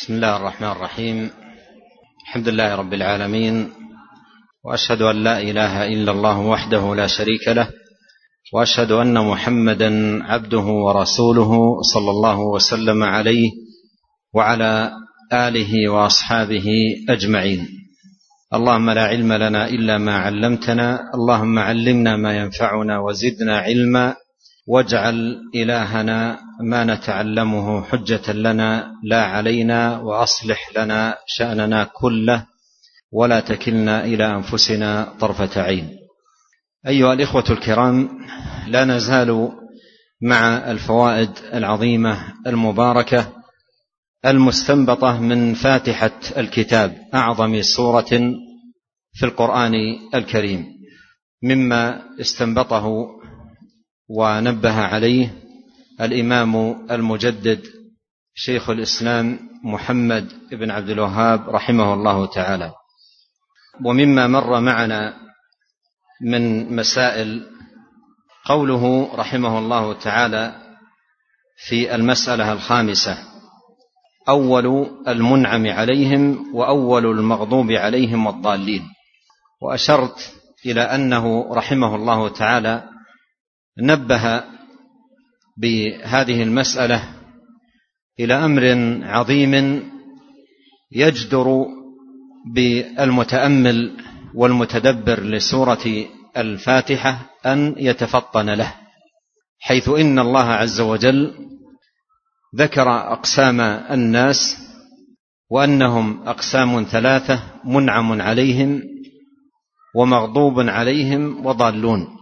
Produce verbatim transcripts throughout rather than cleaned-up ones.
بسم الله الرحمن الرحيم. الحمد لله رب العالمين، وأشهد أن لا إله إلا الله وحده لا شريك له، وأشهد أن محمدا عبده ورسوله صلى الله وسلم عليه وعلى آله وأصحابه أجمعين. اللهم لا علم لنا إلا ما علمتنا، اللهم علمنا ما ينفعنا وزدنا علما، واجعل إلهنا ما نتعلمه حجة لنا لا علينا، وأصلح لنا شأننا كله ولا تكلنا إلى أنفسنا طرفة عين. أيها الإخوة الكرام، لا نزال مع الفوائد العظيمة المباركة المستنبطة من فاتحة الكتاب، أعظم سورة في القرآن الكريم، مما استنبطه ونبه عليه الإمام المجدد شيخ الإسلام محمد بن عبد الوهاب رحمه الله تعالى. ومما مر معنا من مسائل قوله رحمه الله تعالى في المسألة الخامسة: أول المنعم عليهم وأول المغضوب عليهم والضالين. وأشرت إلى أنه رحمه الله تعالى نبه بهذه المسألة إلى أمر عظيم يجدر بالمتأمل والمتدبر لسورة الفاتحة أن يتفطن له، حيث إن الله عز وجل ذكر أقسام الناس وأنهم أقسام ثلاثة: منعم عليهم ومغضوب عليهم وضالون.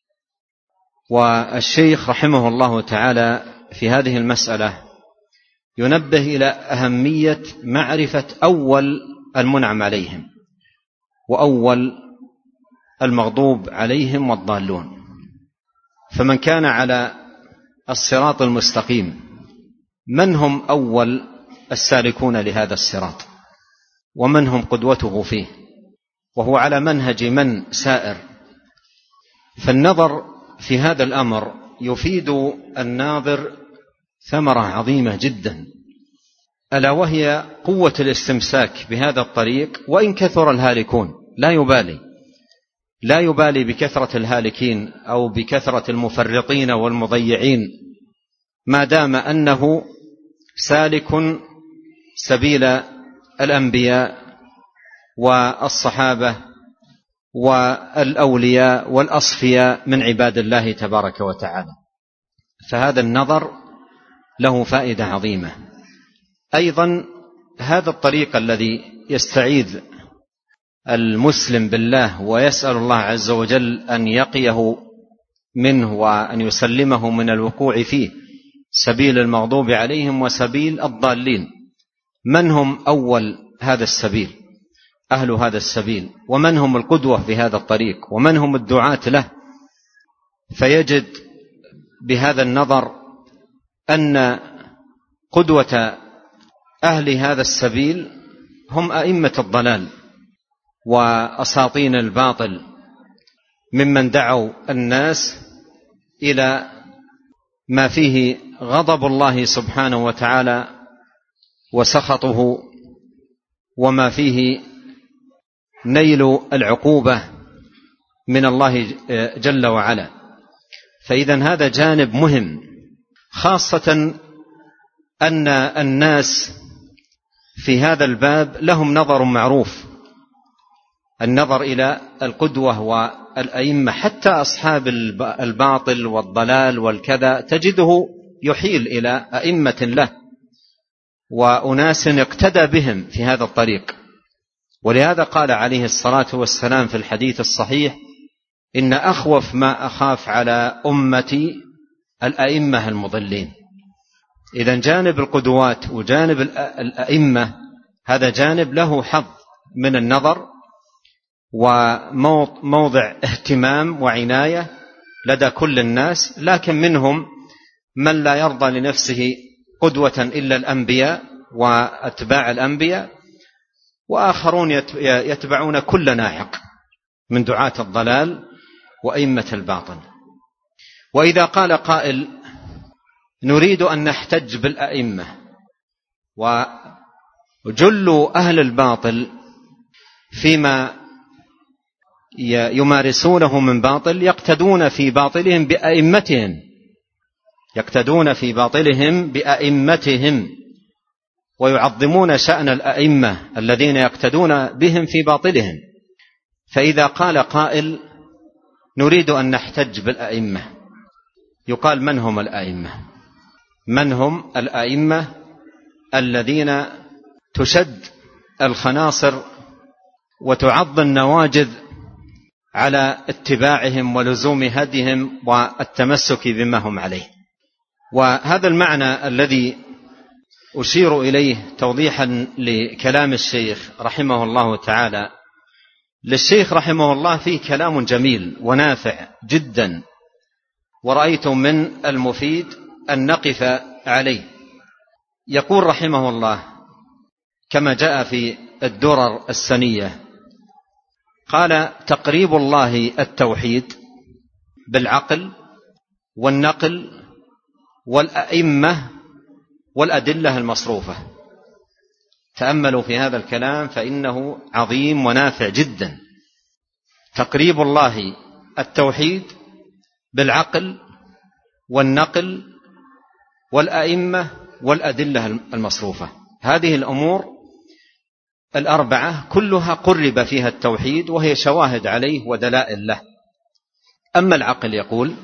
والشيخ رحمه الله تعالى في هذه المسألة ينبه إلى أهمية معرفة أول المنعم عليهم وأول المغضوب عليهم والضالون. فمن كان على الصراط المستقيم، من هم أول السالكون لهذا الصراط، ومن هم قدوته فيه، وهو على منهج من سائر. فالنظر في هذا الأمر يفيد الناظر ثمرة عظيمة جدا، ألا وهي قوة الاستمساك بهذا الطريق. وإن كثر الهالكون لا يبالي لا يبالي بكثرة الهالكين أو بكثرة المفرطين والمضيعين، ما دام أنه سالك سبيل الأنبياء والصحابة والأولياء والأصفياء من عباد الله تبارك وتعالى. فهذا النظر له فائدة عظيمة. أيضا هذا الطريق الذي يستعيذ المسلم بالله ويسأل الله عز وجل أن يقيه منه وأن يسلمه من الوقوع فيه، سبيل المغضوب عليهم وسبيل الضالين. من هم أول هذا السبيل، أهل هذا السبيل، ومن هم القدوة في هذا الطريق، ومن هم الدعاة له؟ فيجد بهذا النظر أن قدوة أهل هذا السبيل هم أئمة الضلال وأساطين الباطل، ممن دعوا الناس إلى ما فيه غضب الله سبحانه وتعالى وسخطه، وما فيه نيل العقوبة من الله جل وعلا. فإذا هذا جانب مهم، خاصة أن الناس في هذا الباب لهم نظر معروف، النظر إلى القدوة والأئمة. حتى أصحاب الباطل والضلال والكذا تجده يحيل إلى أئمة له وأناس اقتدى بهم في هذا الطريق. ولهذا قال عليه الصلاة والسلام في الحديث الصحيح: إن أخوف ما أخاف على أمتي الأئمة المضلين. إذن جانب القدوات وجانب الأئمة هذا جانب له حظ من النظر وموضع اهتمام وعناية لدى كل الناس، لكن منهم من لا يرضى لنفسه قدوة إلا الأنبياء وأتباع الأنبياء، وآخرون يتبعون كل ناعق من دعاة الضلال وأئمة الباطل. وإذا قال قائل: نريد أن نحتج بالأئمة جل أهل الباطل فيما يمارسونه من باطل يقتدون في باطلهم بأئمتهم يقتدون في باطلهم بأئمتهم ويعظمون شأن الأئمة الذين يقتدون بهم في باطلهم. فإذا قال قائل نريد أن نحتج بالأئمة، يقال من هم الأئمة؟ من هم الأئمة الذين تشد الخناصر وتعض النواجذ على اتباعهم ولزوم هديهم والتمسك بما هم عليه؟ وهذا المعنى الذي أشير إليه توضيحا لكلام الشيخ رحمه الله تعالى. للشيخ رحمه الله فيه كلام جميل ونافع جدا، ورأيت من المفيد أن نقف عليه. يقول رحمه الله كما جاء في الدرر السنية، قال: تقريب الله التوحيد بالعقل والنقل والأئمة والأدلة المصروفة. تأملوا في هذا الكلام فإنه عظيم ونافع جدا. تقريب الله التوحيد بالعقل والنقل والأئمة والأدلة المصروفة، هذه الأمور الأربعة كلها قرب فيها التوحيد وهي شواهد عليه ودلائل له. أما العقل يقول،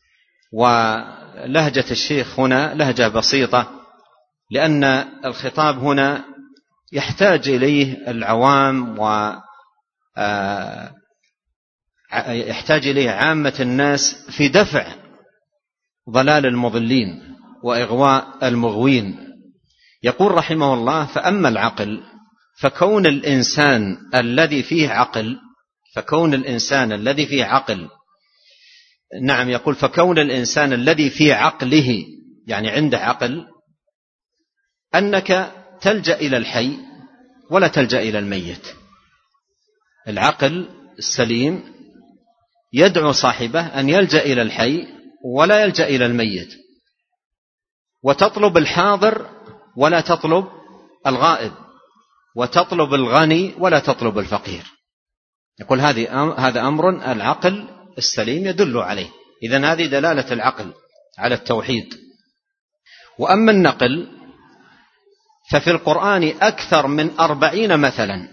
ولهجة الشيخ هنا لهجة بسيطة لأن الخطاب هنا يحتاج إليه العوام ويحتاج إليه عامة الناس في دفع ضلال المضلين وإغواء المغوين. يقول رحمه الله: فأما العقل فكون الإنسان الذي فيه عقل فكون الإنسان الذي فيه عقل نعم يقول فكون الإنسان الذي فيه عقله، يعني عنده عقل، أنك تلجأ إلى الحي ولا تلجأ إلى الميت. العقل السليم يدعو صاحبه أن يلجأ إلى الحي ولا يلجأ إلى الميت، وتطلب الحاضر ولا تطلب الغائب، وتطلب الغني ولا تطلب الفقير. يقول هذا أمر العقل السليم يدل عليه. إذن هذه دلالة العقل على التوحيد. وأما النقل ففي القرآن أكثر من أربعين مثلا،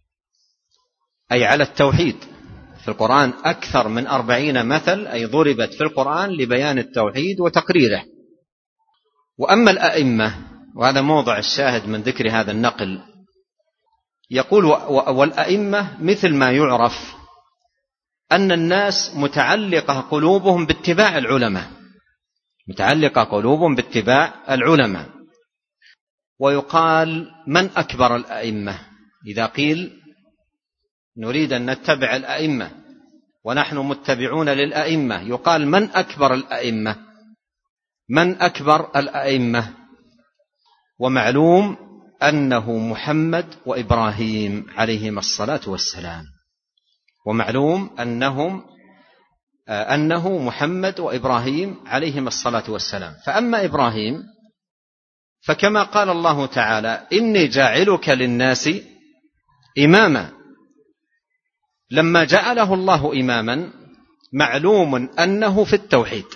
أي على التوحيد. في القرآن أكثر من أربعين مثل، أي ضربت في القرآن لبيان التوحيد وتقريره. وأما الأئمة، وهذا موضع الشاهد من ذكر هذا النقل، يقول: والأئمة مثل ما يعرف أن الناس متعلقة قلوبهم باتباع العلماء متعلقة قلوبهم باتباع العلماء ويقال: من أكبر الأئمة؟ إذا قيل نريد أن نتبع الأئمة ونحن متبعون للأئمة، يقال: من أكبر الأئمة؟ من أكبر الأئمة؟ ومعلوم أنه محمد وإبراهيم عليهما الصلاة والسلام ومعلوم أنهم أنه محمد وإبراهيم عليهما الصلاة والسلام. فأما إبراهيم فكما قال الله تعالى: إني جاعلك للناس إماما، لما جعله الله إماما معلوم أنه في التوحيد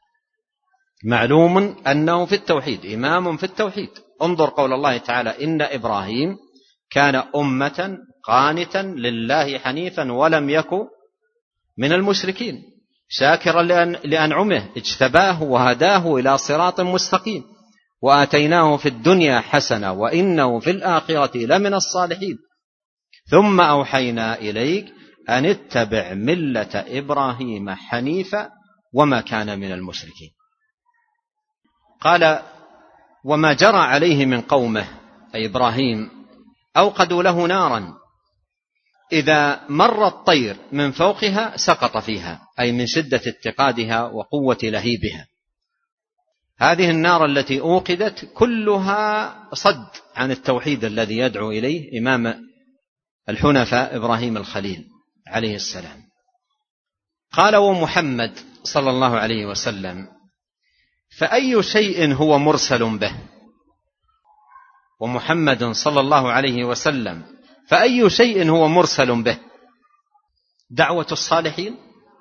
معلوم أنه في التوحيد إمام في التوحيد. انظر قول الله تعالى: إن إبراهيم كان أمة قانتا لله حنيفا ولم يكن من المشركين شاكرا لأنعمه اجتباه وهداه إلى صراط مستقيم وآتيناه في الدنيا حسنة وإنه في الآخرة لمن الصالحين ثم أوحينا إليك أن اتبع ملة إبراهيم حنيفا وما كان من المشركين. قال: وما جرى عليه من قومه أي إبراهيم أوقدوا له نارا إذا مر الطير من فوقها سقط فيها، أي من شدة اتقادها وقوة لهيبها. هذه النار التي أوقدت كلها صد عن التوحيد الذي يدعو إليه إمام الحنفاء إبراهيم الخليل عليه السلام. قال: ومحمد صلى الله عليه وسلم فأي شيء هو مرسل به؟ ومحمد صلى الله عليه وسلم، فأي شيء هو مرسل به؟ دعوة الصالحين؟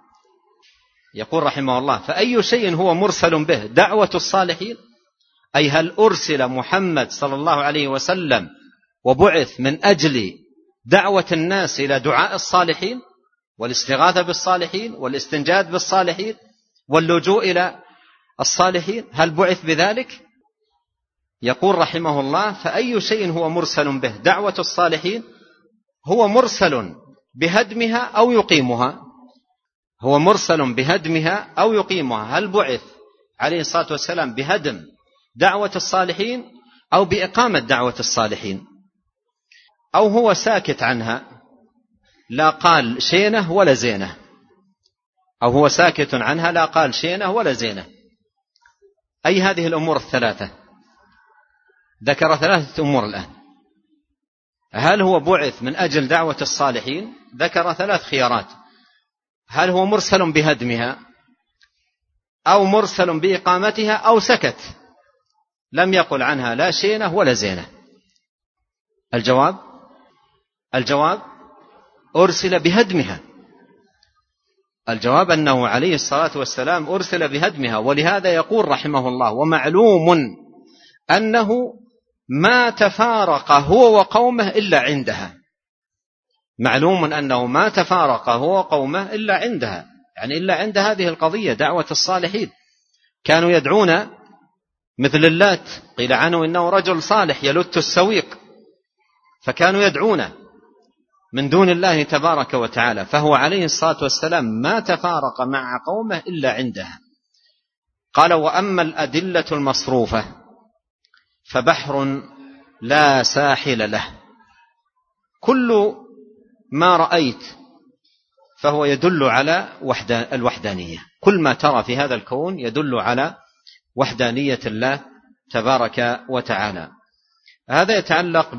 يقول رحمه الله: فأي شيء هو مرسل به؟ دعوة الصالحين؟ أي هل أرسل محمد صلى الله عليه وسلم وبعث من أجل دعوة الناس إلى دعاء الصالحين والاستغاثة بالصالحين والاستنجاد بالصالحين واللجوء إلى الصالحين؟ هل بعث بذلك؟ يقول رحمه الله: فأي شيء هو مرسل به؟ دعوة الصالحين هو مرسل بهدمها أو يقيمها، هو مرسل بهدمها أو يقيمها. هل بعث عليه الصلاة والسلام بهدم دعوة الصالحين أو بإقامة دعوة الصالحين؟ أو هو ساكت عنها، لا قال شينه ولا زينه، أو هو ساكت عنها لا قال شينه ولا زينه؟ أي هذه الأمور الثلاثة؟ ذكر ثلاثة أمور الآن. هل هو بعث من أجل دعوة الصالحين؟ ذكر ثلاث خيارات: هل هو مرسل بهدمها أو مرسل بإقامتها أو سكت لم يقل عنها لا شينه ولا زينه؟ الجواب الجواب أرسل بهدمها. الجواب أنه عليه الصلاة والسلام أرسل بهدمها. ولهذا يقول رحمه الله: ومعلوم أنه ما تفارق هو وقومه إلا عندها. معلوم أنه ما تفارق هو وقومه إلا عندها، يعني إلا عند هذه القضية دعوة الصالحين. كانوا يدعون مثل اللات، قيل عنه إنه رجل صالح يلت السويق، فكانوا يدعون من دون الله تبارك وتعالى. فهو عليه الصلاة والسلام ما تفارق مع قومه إلا عندها. قال: وأما الأدلة المصروفة فبحر لا ساحل له. كل ما رأيت فهو يدل على الوحدانية، كل ما ترى في هذا الكون يدل على وحدانية الله تبارك وتعالى. هذا يتعلق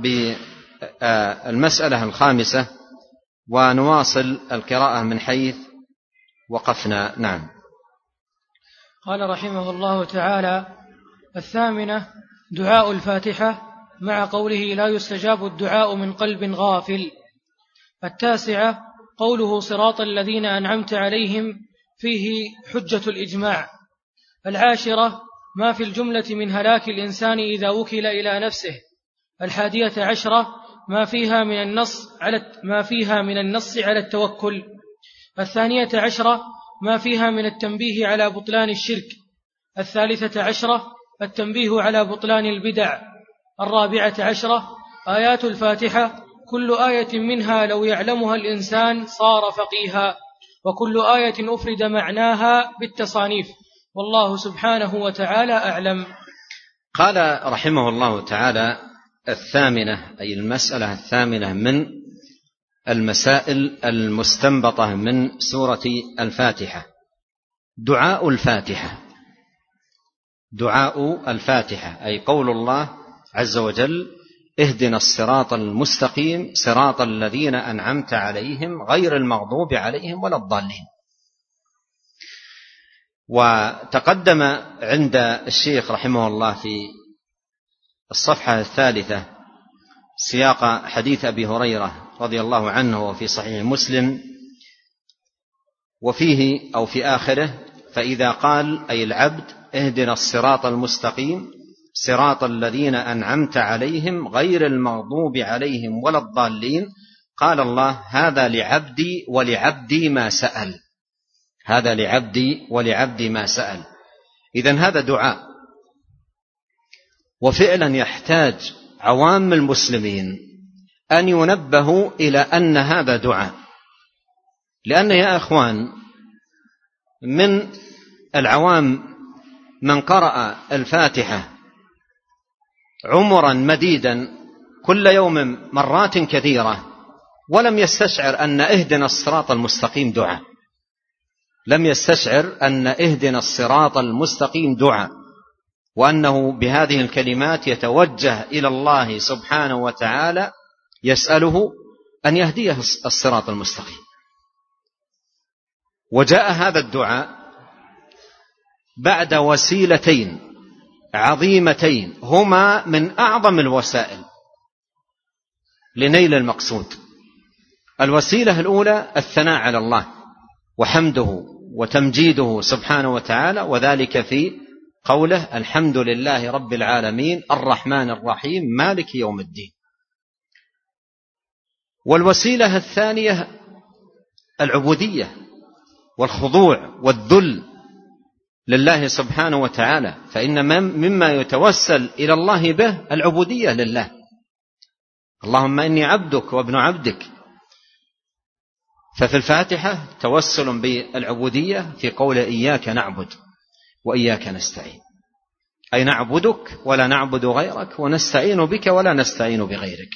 بالمسألة الخامسة، ونواصل القراءة من حيث وقفنا. نعم. قال رحمه الله تعالى: الثامنة دعاء الفاتحة مع قوله: لا يستجاب الدعاء من قلب غافل. التاسعة قوله: صراط الذين أنعمت عليهم، فيه حجة الإجماع. العاشرة ما في الجملة من هلاك الإنسان إذا وكل إلى نفسه. الحادية عشرة ما فيها من النص على ما فيها من النص على التوكل. الثانية عشرة ما فيها من التنبيه على بطلان الشرك. الثالثة عشرة التنبيه على بطلان البدع. الرابعة عشرة آيات الفاتحة كل آية منها لو يعلمها الإنسان صار فقيها، وكل آية أفرد معناها بالتصانيف، والله سبحانه وتعالى أعلم. قال رحمه الله تعالى: الثامنة، أي المسألة الثامنة من المسائل المستنبطة من سورة الفاتحة، دعاء الفاتحة. دعاء الفاتحة أي قول الله عز وجل: اهدنا الصراط المستقيم صراط الذين أنعمت عليهم غير المغضوب عليهم ولا الضالين. وتقدم عند الشيخ رحمه الله في الصفحة الثالثة سياق حديث أبي هريرة رضي الله عنه وفي صحيح مسلم، وفيه أو في آخره: فإذا قال أي العبد اهدنا الصراط المستقيم صراط الذين أنعمت عليهم غير المغضوب عليهم ولا الضالين، قال الله: هذا لعبدي ولعبدي ما سأل. هذا لعبدي ولعبدي ما سأل. إذن هذا دعاء، وفعلا يحتاج عوام المسلمين أن ينبهوا إلى أن هذا دعاء. لأن يا أخوان من العوام من قرأ الفاتحة عمرا مديدا كل يوم مرات كثيرة ولم يستشعر أن اهدنا الصراط المستقيم دعاء، لم يستشعر أن اهدنا الصراط المستقيم دعاء، وأنه بهذه الكلمات يتوجه إلى الله سبحانه وتعالى يسأله أن يهديه الصراط المستقيم. وجاء هذا الدعاء بعد وسيلتين: عظيمتين هما من أعظم الوسائل لنيل المقصود. الوسيلة الأولى الثناء على الله وحمده وتمجيده سبحانه وتعالى، وذلك في قوله الحمد لله رب العالمين الرحمن الرحيم مالك يوم الدين. والوسيلة الثانية العبودية والخضوع والذل لله سبحانه وتعالى، فإن مما يتوسل إلى الله به العبودية لله. اللهم إني عبدك وابن عبدك. ففي الفاتحة توسل بالعبودية في قول إياك نعبد وإياك نستعين، أي نعبدك ولا نعبد غيرك، ونستعين بك ولا نستعين بغيرك.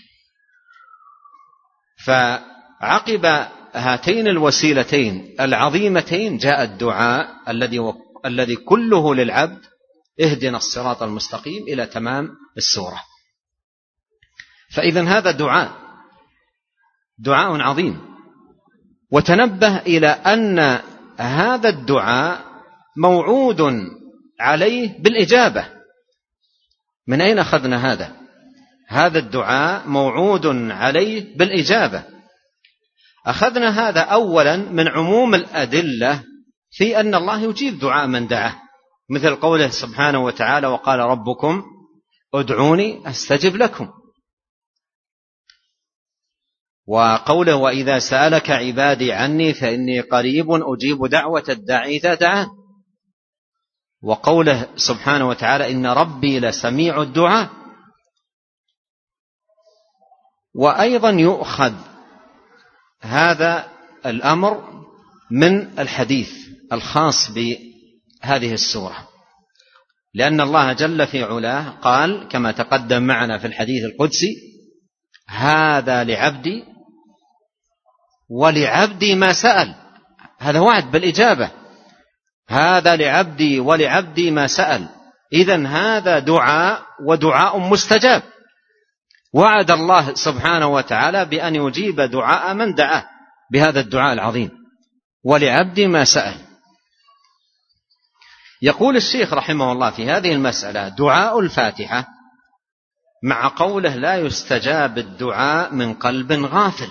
فعقب هاتين الوسيلتين العظيمتين جاء الدعاء الذي الذي كله للعبد اهدنا الصراط المستقيم إلى تمام السورة. فإذن هذا دعاء دعاء عظيم. وتنبه إلى أن هذا الدعاء موعود عليه بالإجابة. من أين أخذنا هذا؟ هذا الدعاء موعود عليه بالإجابة. أخذنا هذا أولا من عموم الأدلة في أن الله يجيب دعاء من دعاه، مثل قوله سبحانه وتعالى وقال ربكم ادعوني أستجب لكم، وقوله وإذا سألك عبادي عني فإني قريب أجيب دعوة الداعي إذا دعان، وقوله سبحانه وتعالى إن ربي لسميع الدعاء. وأيضا يؤخذ هذا الأمر من الحديث الخاص بهذه السورة، لأن الله جل في علاه قال كما تقدم معنا في الحديث القدسي هذا لعبدي ولعبدي ما سأل. هذا وعد بالإجابة، هذا لعبدي ولعبدي ما سأل. إذن هذا دعاء ودعاء مستجاب، وعد الله سبحانه وتعالى بأن يجيب دعاء من دعاه بهذا الدعاء العظيم ولعبدي ما سأل. يقول الشيخ رحمه الله في هذه المسألة دعاء الفاتحة مع قوله لا يستجاب الدعاء من قلب غافل،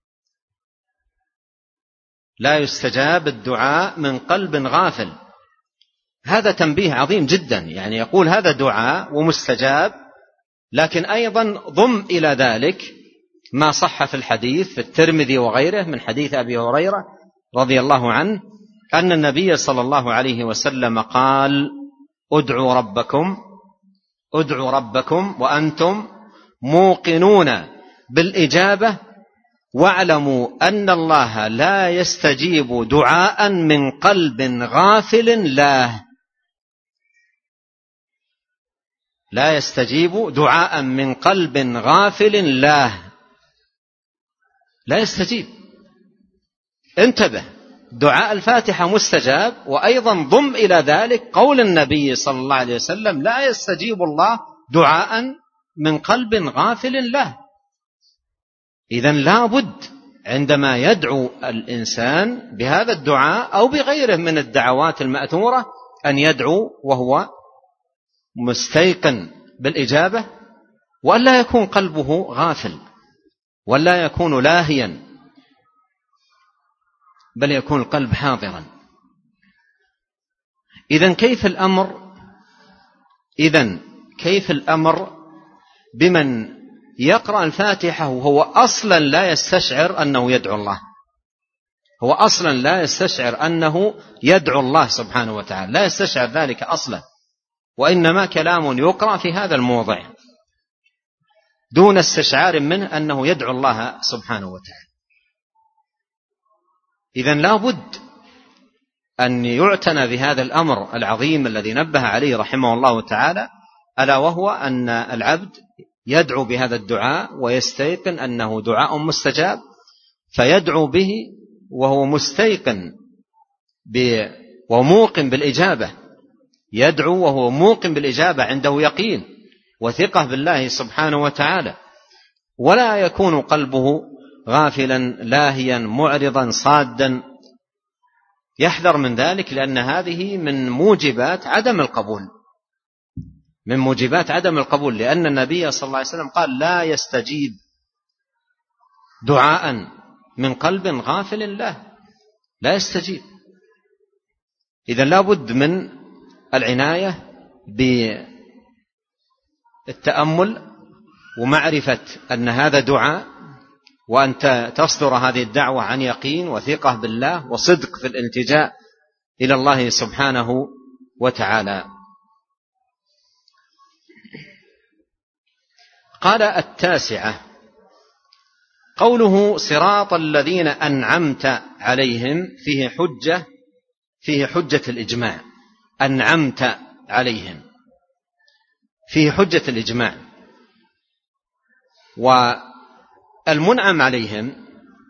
لا يستجاب الدعاء من قلب غافل، هذا تنبيه عظيم جدا. يعني يقول هذا دعاء ومستجاب، لكن أيضا ضم إلى ذلك ما صح في الحديث في الترمذي وغيره من حديث أبي هريرة رضي الله عنه أن النبي صلى الله عليه وسلم قال ادعوا ربكم ادعوا ربكم وأنتم موقنون بالإجابة واعلموا أن الله لا يستجيب دعاء من قلب غافل له، لا يستجيب دعاء من قلب غافل له، لا يستجيب. انتبه، دعاء الفاتحة مستجاب، وأيضا ضم إلى ذلك قول النبي صلى الله عليه وسلم لا يستجيب الله دعاء من قلب غافل له. إذن لا بد عندما يدعو الإنسان بهذا الدعاء أو بغيره من الدعوات المأثورة أن يدعو وهو مستيقن بالإجابة، وألا يكون قلبه غافل ولا يكون لاهيا، بل يكون القلب حاضرا. إذن كيف الأمر إذن كيف الأمر بمن يقرأ الفاتحة وهو أصلا لا يستشعر أنه يدعو الله، هو أصلا لا يستشعر أنه يدعو الله سبحانه وتعالى، لا يستشعر ذلك أصلا، وإنما كلام يقرأ في هذا الموضع دون استشعار منه أنه يدعو الله سبحانه وتعالى. إذن لا بد أن يعتنى بهذا الأمر العظيم الذي نبه عليه رحمه الله تعالى، ألا وهو أن العبد يدعو بهذا الدعاء ويستيقن أنه دعاء مستجاب، فيدعو به وهو مستيقن وموقن بالإجابة، يدعو وهو موقن بالإجابة، عنده يقين وثقة بالله سبحانه وتعالى، ولا يكون قلبه غافلا لاهيا معرضا صادا. يحذر من ذلك، لأن هذه من موجبات عدم القبول، من موجبات عدم القبول، لأن النبي صلى الله عليه وسلم قال لا يستجيب دعاء من قلب غافل له، لا يستجيب. إذن لا بد من العناية بالتأمل ومعرفة أن هذا دعاء، وأن تصدر هذه الدعوة عن يقين وثقة بالله وصدق في الالتجاء إلى الله سبحانه وتعالى. قال التاسعة قوله صراط الذين أنعمت عليهم، فيه حجة فيه حجة الإجماع. أنعمت عليهم فيه حجة الإجماع. والمنعم عليهم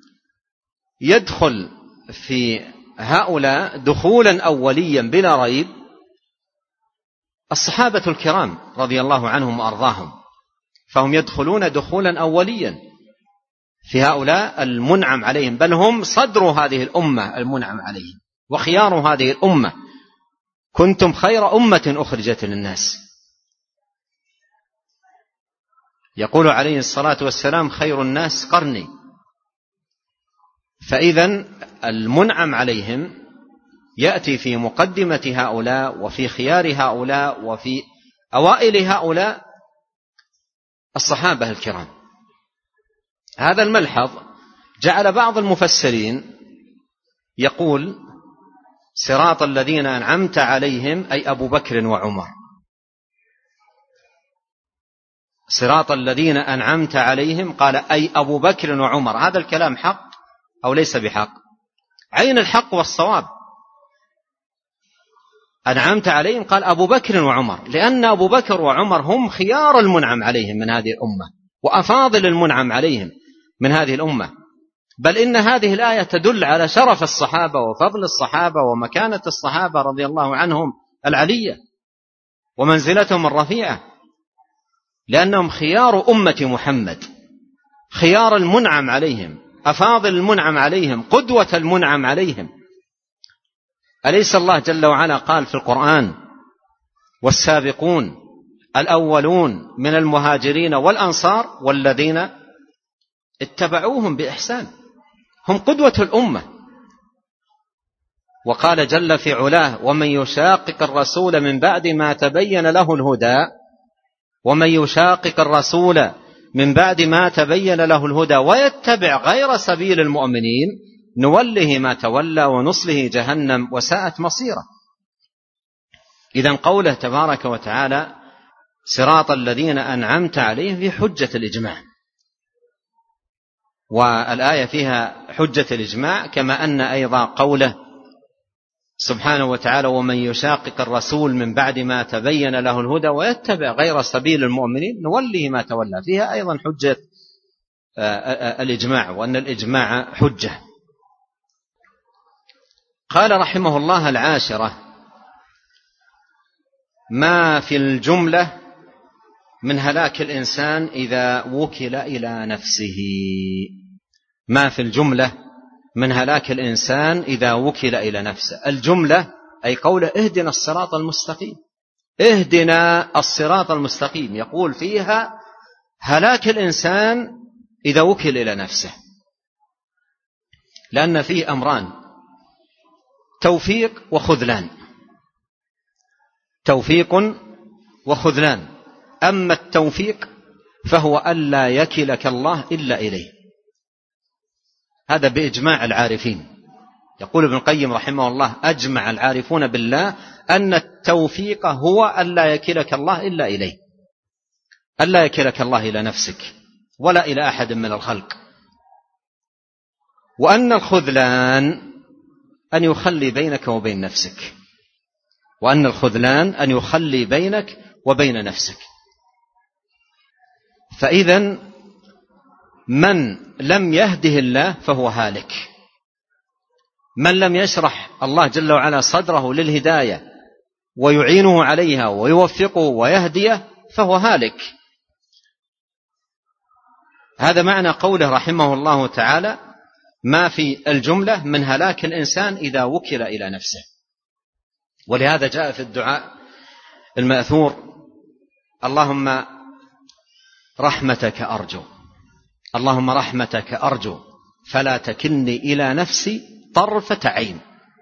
يدخل في هؤلاء دخولا أوليا بلا ريب الصحابة الكرام رضي الله عنهم وأرضاهم، فهم يدخلون دخولا أوليا في هؤلاء المنعم عليهم، بل هم صدر هذه الأمة المنعم عليهم وخيار هذه الأمة. كنتم خير أمة أخرجت للناس. يقول عليه الصلاة والسلام خير الناس قرني. فإذن المنعم عليهم يأتي في مقدمة هؤلاء وفي خيار هؤلاء وفي أوائل هؤلاء الصحابة الكرام. هذا الملحظ جعل بعض المفسرين يقول صراط الذين أنعمت عليهم أي أبو بكر وعمر. صراط الذين أنعمت عليهم قال أي أبو بكر وعمر. هذا الكلام حق أو ليس بحق؟ عين الحق والصواب. أنعمت عليهم قال أبو بكر وعمر، لأن أبو بكر وعمر هم خيار المنعم عليهم من هذه الأمة وأفاضل المنعم عليهم من هذه الأمة. بل إن هذه الآية تدل على شرف الصحابة وفضل الصحابة ومكانة الصحابة رضي الله عنهم العلية ومنزلتهم الرفيعة، لأنهم خيار أمة محمد، خيار المنعم عليهم، أفاضل المنعم عليهم، قدوة المنعم عليهم. أليس الله جل وعلا قال في القرآن والسابقون الأولون من المهاجرين والأنصار والذين اتبعوهم بإحسان، هم قدوة الأمة. وقال جل في علاه ومن يشاقق الرسول من بعد ما تبين له الهدى ومن يشاقق الرسول من بعد ما تبين له الهدى ويتبع غير سبيل المؤمنين نوله ما تولى ونصله جهنم وساءت مصيره. إذن قوله تبارك وتعالى صراط الذين أنعمت عليهم في حجة الإجماع، والآية فيها حجة الإجماع، كما أن أيضا قوله سبحانه وتعالى ومن يشاقق الرسول من بعد ما تبين له الهدى ويتبع غير سبيل المؤمنين نوله ما تولى، فيها أيضا حجة الإجماع وأن الإجماع حجة. قال رحمه الله العاشرة ما في الجملة من هلاك الإنسان إذا وكل إلى نفسه. ما في الجملة من هلاك الإنسان إذا وكل إلى نفسه. الجملة أي قوله اهدنا الصراط المستقيم، اهدنا الصراط المستقيم، يقول فيها هلاك الإنسان إذا وكل إلى نفسه، لأن فيه أمران توفيق وخذلان، توفيق وخذلان. أما التوفيق فهو ألا يكلك الله إلا إليه، هذا بإجماع العارفين. يقول ابن القيم رحمه الله أجمع العارفون بالله أن التوفيق هو ألا يكلك الله إلا إليه، ألا يكلك الله إلى نفسك ولا إلى أحد من الخلق. وأن الخذلان أن يخلي بينك وبين نفسك، وأن الخذلان أن يخلي بينك وبين نفسك. فإذا من لم يهده الله فهو هالك، من لم يشرح الله جل وعلا صدره للهداية ويعينه عليها ويوفقه ويهديه فهو هالك. هذا معنى قوله رحمه الله تعالى ما في الجملة من هلاك الإنسان إذا وكل إلى نفسه. ولهذا جاء في الدعاء المأثور اللهم رحمتك أرجو، اللهم رحمتك أرجو فلا تكلني إلى نفسي طرفة عين،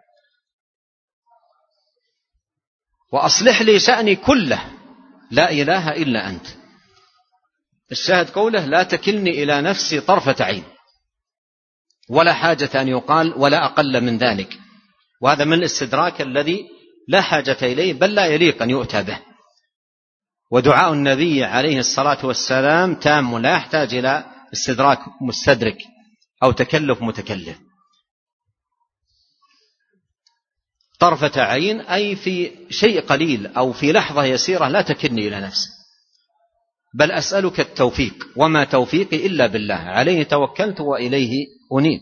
وأصلح لي شأني كله لا إله إلا أنت. الشاهد قوله لا تكلني إلى نفسي طرفة عين، ولا حاجة أن يقال ولا أقل من ذلك، وهذا من الاستدراك الذي لا حاجة إليه بل لا يليق أن يؤتى به. ودعاء النبي عليه الصلاة والسلام تام، لا يحتاج إلى استدراك مستدرك أو تكلف متكلف. طرفة عين أي في شيء قليل أو في لحظة يسيرة لا تكلني إلى نفسي، بل أسألك التوفيق، وما توفيقي إلا بالله، عليه توكلت وإليه أنيب.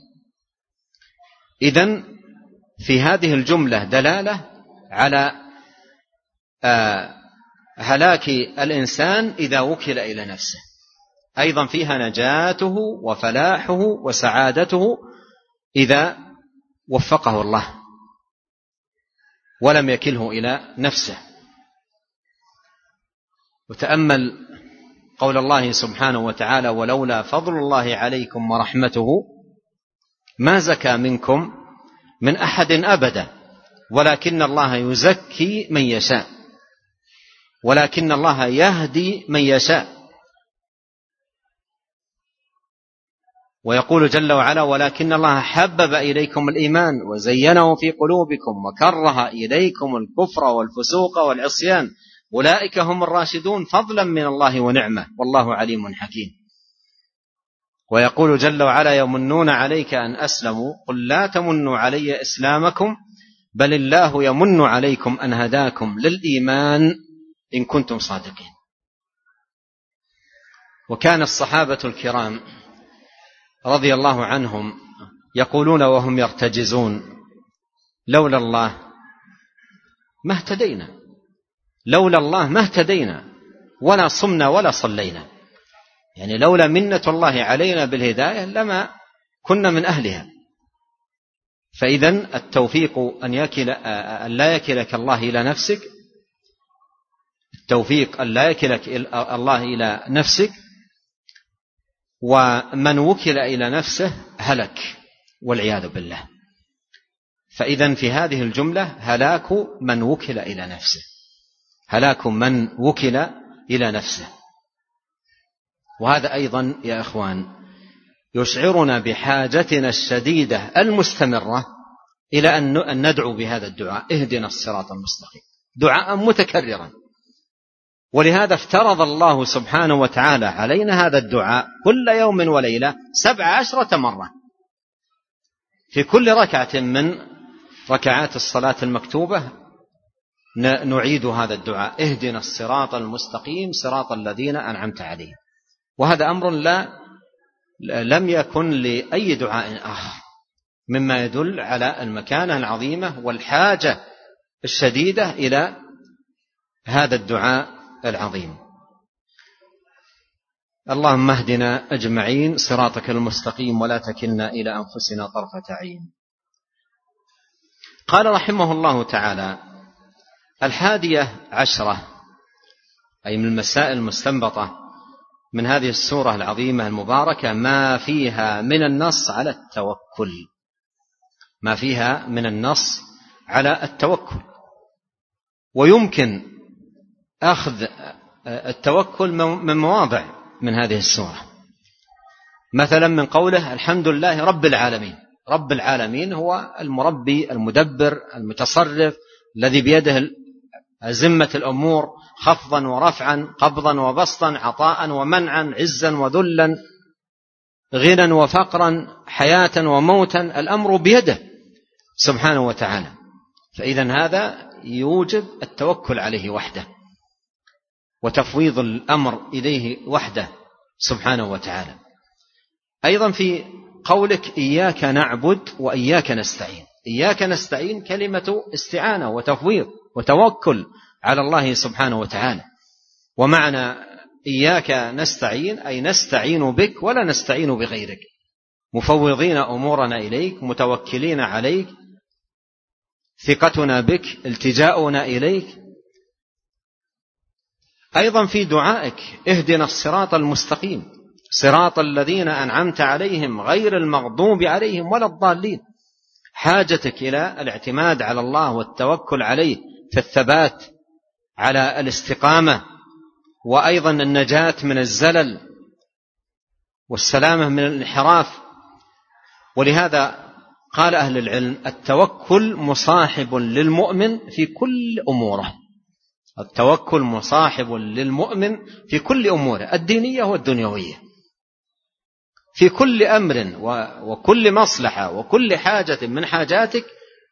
إذن في هذه الجملة دلالة على هلاك الإنسان إذا وكل إلى نفسه، أيضا فيها نجاته وفلاحه وسعادته إذا وفقه الله ولم يكله إلى نفسه. وتأمل قول الله سبحانه وتعالى ولولا فضل الله عليكم ورحمته ما زكى منكم من أحد أبدا ولكن الله يزكي من يشاء ولكن الله يهدي من يشاء. ويقول جل وعلا ولكن الله حبب إليكم الإيمان وزينه في قلوبكم وكره إليكم الكفر والفسوق والعصيان أولئك هم الراشدون فضلا من الله ونعمة والله عليم حكيم. ويقول جل وعلا يمنون عليك أن أسلموا قل لا تمنوا علي إسلامكم بل الله يمن عليكم أن هداكم للإيمان إن كنتم صادقين. وكان الصحابة الكرام رضي الله عنهم يقولون وهم يرتجزون لولا الله ما اهتدينا، لولا الله ما اهتدينا ولا صمنا ولا صلينا، يعني لولا منة الله علينا بالهداية لما كنا من أهلها. فإذن التوفيق أن, يكل أن لا يكلك الله إلى نفسك، التوفيق أن لا يكلك الله إلى نفسك، ومن وكل إلى نفسه هلك والعياذ بالله. فإذن في هذه الجملة هلاك من وكل إلى نفسه، هلاك من وكل إلى نفسه. وهذا أيضا يا إخوان يشعرنا بحاجتنا الشديدة المستمرة إلى أن ندعو بهذا الدعاء اهدنا الصراط المستقيم، دعاء متكررا. ولهذا افترض الله سبحانه وتعالى علينا هذا الدعاء كل يوم وليلة سبع عشرة مرة في كل ركعة من ركعات الصلاة المكتوبة نعيد هذا الدعاء اهدنا الصراط المستقيم صراط الذين أنعمت عليهم. وهذا أمر لا لم يكن لأي دعاء آخر، مما يدل على المكانة العظيمة والحاجة الشديدة إلى هذا الدعاء العظيم. اللهم اهدنا أجمعين صراطك المستقيم ولا تكلنا إلى أنفسنا طرفة عين. قال رحمه الله تعالى الحادية عشرة، أي من المسائل المستنبطة من هذه السورة العظيمة المباركة ما فيها من النص على التوكل، ما فيها من النص على التوكل. ويمكن أخذ التوكل من مواضع من هذه السورة، مثلا من قوله الحمد لله رب العالمين. رب العالمين هو المربي المدبر المتصرف الذي بيده ذمة الأمور خفضا ورفعا قبضا وبسطا عطاء ومنعا عزا وذلا غنى وفقرا حياة وموتا، الأمر بيده سبحانه وتعالى. فإذن هذا يوجب التوكل عليه وحده وتفويض الأمر إليه وحده سبحانه وتعالى. أيضا في قولك إياك نعبد وإياك نستعين، إياك نستعين كلمة استعانة وتفويض وتوكل على الله سبحانه وتعالى. ومعنى إياك نستعين أي نستعين بك ولا نستعين بغيرك، مفوضين أمورنا إليك متوكلين عليك، ثقتنا بك التجاؤنا إليك. أيضا في دعائك اهدنا الصراط المستقيم صراط الذين أنعمت عليهم غير المغضوب عليهم ولا الضالين. حاجتك إلى الاعتماد على الله والتوكل عليه في الثبات على الاستقامة، وأيضا النجاة من الزلل والسلامة من الانحراف. ولهذا قال أهل العلم التوكل مصاحب للمؤمن في كل أموره. التوكل مصاحب للمؤمن في كل أموره الدينية والدنيوية، في كل أمر وكل مصلحة وكل حاجة من حاجاتك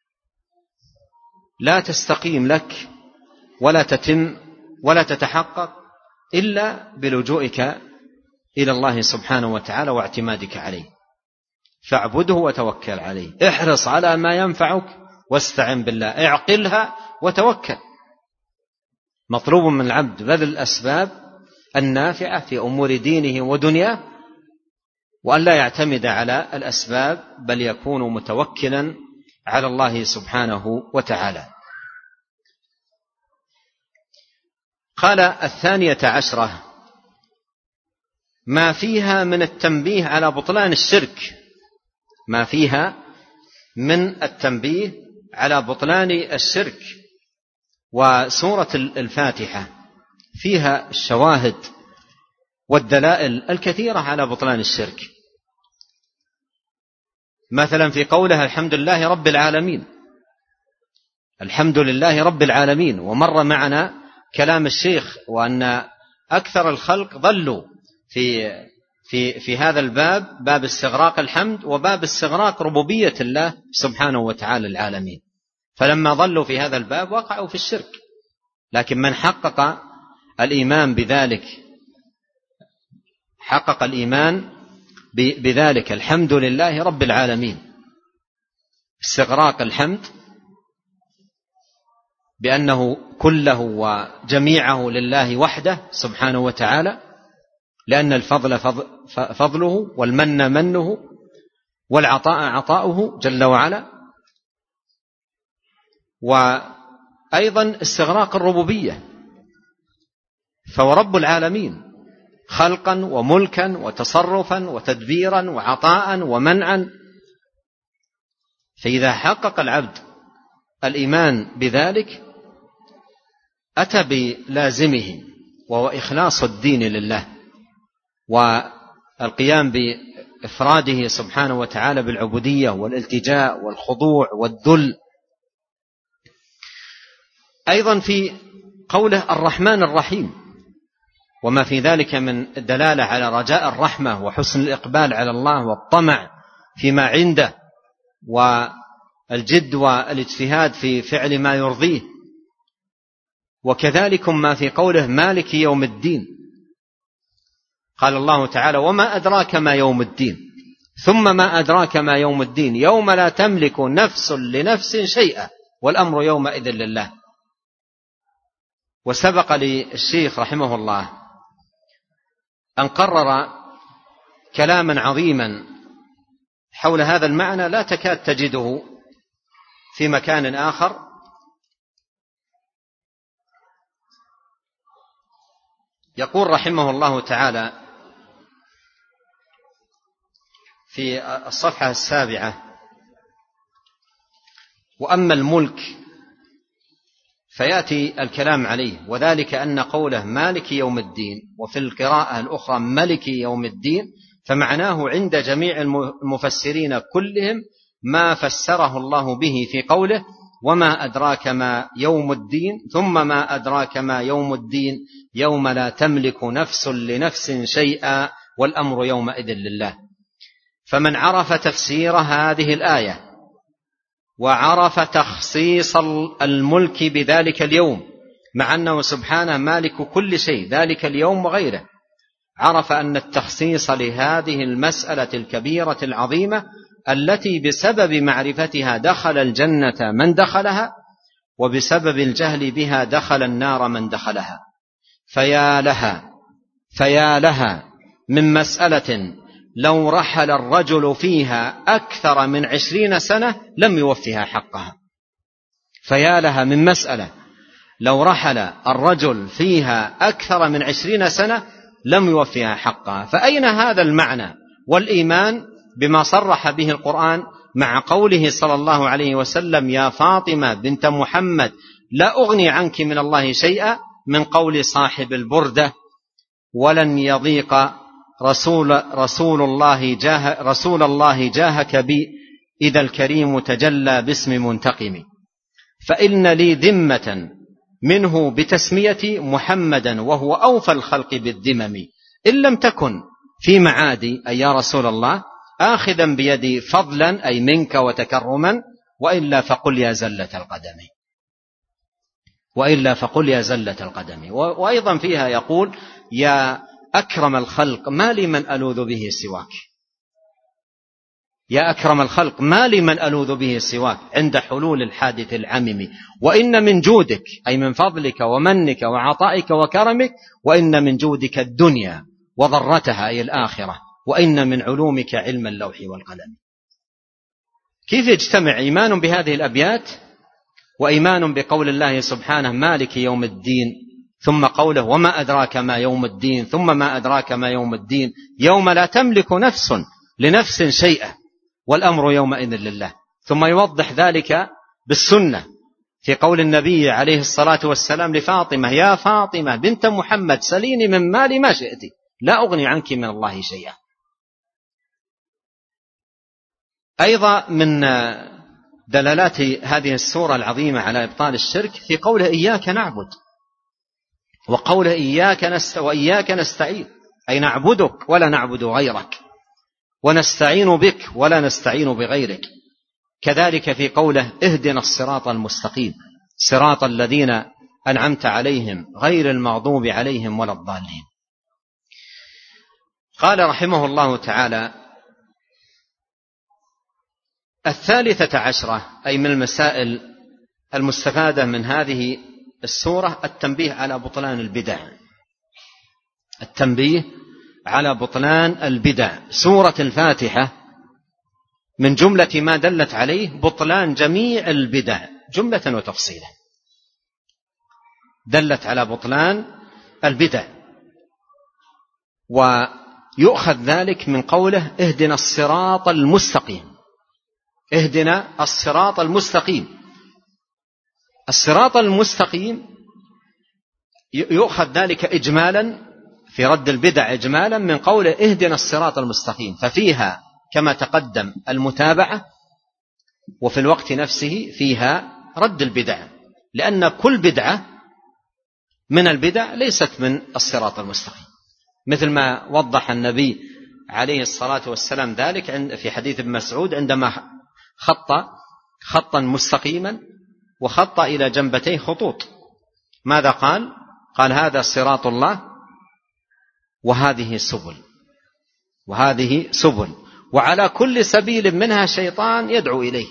لا تستقيم لك ولا تتم ولا تتحقق إلا بلجوئك إلى الله سبحانه وتعالى واعتمادك عليه. فاعبده وتوكل عليه، احرص على ما ينفعك واستعن بالله، اعقلها وتوكل. مطلوب من العبد بذل الأسباب النافعة في أمور دينه ودنياه، وأن لا يعتمد على الأسباب بل يكون متوكلا على الله سبحانه وتعالى. قال الثانية عشرة ما فيها من التنبيه على بطلان الشرك، ما فيها من التنبيه على بطلان الشرك. وسورة الفاتحة فيها الشواهد والدلائل الكثيرة على بطلان الشرك، مثلا في قولها الحمد لله رب العالمين، الحمد لله رب العالمين. ومر معنا كلام الشيخ وأن أكثر الخلق ضلوا في في في هذا الباب، باب استغراق الحمد وباب استغراق ربوبية الله سبحانه وتعالى العالمين، فلما ضلوا في هذا الباب وقعوا في الشرك. لكن من حقق الإيمان بذلك، حقق الإيمان بذلك الحمد لله رب العالمين، استغراق الحمد بأنه كله وجميعه لله وحده سبحانه وتعالى، لأن الفضل فضله والمن منه والعطاء عطاؤه جل وعلا. وأيضا استغراق الربوبية، فهو رب العالمين خلقا وملكا وتصرفا وتدبيرا وعطاء ومنعا. فإذا حقق العبد الإيمان بذلك أتى بلازمه، وهو إخلاص الدين لله والقيام بإفراده سبحانه وتعالى بالعبودية والالتجاء والخضوع والذل. أيضا في قوله الرحمن الرحيم، وما في ذلك من الدلالة على رجاء الرحمة وحسن الإقبال على الله والطمع فيما عنده والجد والاجتهاد في فعل ما يرضيه. وكذلك ما في قوله مالك يوم الدين، قال الله تعالى وما أدراك ما يوم الدين، ثم ما أدراك ما يوم الدين يوم لا تملك نفس لنفس شيئا والأمر يومئذ لله. وسبق للشيخ رحمه الله أن قرر كلاما عظيما حول هذا المعنى لا تكاد تجده في مكان آخر، يقول رحمه الله تعالى في الصفحة السابعة وأما الملك فيأتي الكلام عليه، وذلك أن قوله مالك يوم الدين وفي القراءة الأخرى ملك يوم الدين فمعناه عند جميع المفسرين كلهم ما فسره الله به في قوله وما أدراك ما يوم الدين ثم ما أدراك ما يوم الدين يوم لا تملك نفس لنفس شيئا والأمر يومئذ لله. فمن عرف تفسير هذه الآية وعرف تخصيص الملك بذلك اليوم مع أنه سبحانه مالك كل شيء ذلك اليوم وغيره، عرف أن التخصيص لهذه المسألة الكبيرة العظيمة التي بسبب معرفتها دخل الجنة من دخلها وبسبب الجهل بها دخل النار من دخلها. فيا لها فيا لها من مسألة لو رحل الرجل فيها أكثر من عشرين سنة لم يوفها حقها. فيا لها من مسألة لو رحل الرجل فيها أكثر من عشرين سنة لم يوفيها حقها. فأين هذا المعنى والإيمان بما صرح به القرآن مع قوله صلى الله عليه وسلم: يا فاطمة بنت محمد لا أغني عنك من الله شيئا، من قول صاحب البردة: ولن يضيق رسول, رسول, الله, جاه رسول الله جاهك بي إذا الكريم تجلى باسم منتقم، فإن لي ذمة منه بتسميتي محمدا وهو أوفى الخلق بالذمم، إن لم تكن في معادي أي يا رسول الله آخذا بيدي فضلا أي منك وتكرما، وإلا فقل يا زلة القدم، وإلا فقل يا زلة القدم. وأيضا فيها يقول: يا أكرم الخلق ما لي من ألوذ به سواك، يا أكرم الخلق ما لي من ألوذ به سواك عند حلول الحادث العمم، وإن من جودك أي من فضلك ومنك وعطائك وكرمك، وإن من جودك الدنيا وضرتها أي الآخرة، وإن من علومك علم اللوح والقلم. كيف يجتمع إيمان بهذه الأبيات وإيمان بقول الله سبحانه مالك يوم الدين، ثم قوله وما أدراك ما يوم الدين، ثم ما أدراك ما يوم الدين، يوم لا تملك نفس لنفس شيئا والأمر يومئذ لله. ثم يوضح ذلك بالسنة في قول النبي عليه الصلاة والسلام لفاطمة: يا فاطمة بنت محمد سليني من مالي ما شئت لا أغني عنك من الله شيئا. أيضا من دلالات هذه السورة العظيمة على إبطال الشرك في قوله إياك نعبد، وقوله إياك نست... وإياك نستعين، أي نعبدك ولا نعبد غيرك، ونستعين بك ولا نستعين بغيرك. كذلك في قوله اهدنا الصراط المستقيم، صراط الذين أنعمت عليهم غير المغضوب عليهم ولا الضالين. قال رحمه الله تعالى: الثالثة عشرة أي من المسائل المستفادة من هذه السورة التنبيه على بطلان البدع، التنبيه على بطلان البدع. سورة الفاتحة من جملة ما دلت عليه بطلان جميع البدع جملة وتفصيلا، دلت على بطلان البدع. ويؤخذ ذلك من قوله اهدنا الصراط المستقيم، اهدنا الصراط المستقيم. الصراط المستقيم يؤخذ ذلك إجمالا في رد البدع إجمالا من قوله اهدنا الصراط المستقيم، ففيها كما تقدم المتابعة، وفي الوقت نفسه فيها رد البدع، لأن كل بدعة من البدع ليست من الصراط المستقيم، مثل ما وضح النبي عليه الصلاة والسلام ذلك في حديث ابن مسعود عندما خط خطا مستقيما وخط إلى جنبتيه خطوط. ماذا قال؟ قال هذا صراط الله وهذه سبل، وهذه سبل، وعلى كل سبيل منها شيطان يدعو إليه.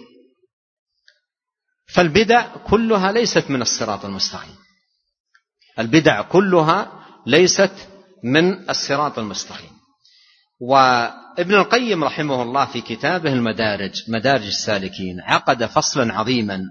فالبدع كلها ليست من الصراط المستقيم، البدع كلها ليست من الصراط المستقيم. وابن القيم رحمه الله في كتابه المدارج مدارج السالكين عقد فصلا عظيما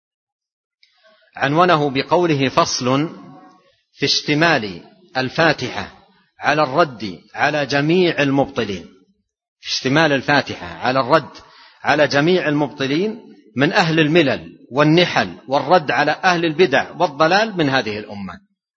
عنونه بقوله فصل في اشتمال الفاتحة على الرد على جميع المبطلين، في اشتمال الفاتحة على الرد على جميع المبطلين من أهل الملل والنحل، والرد على أهل البدع والضلال من هذه الأمة.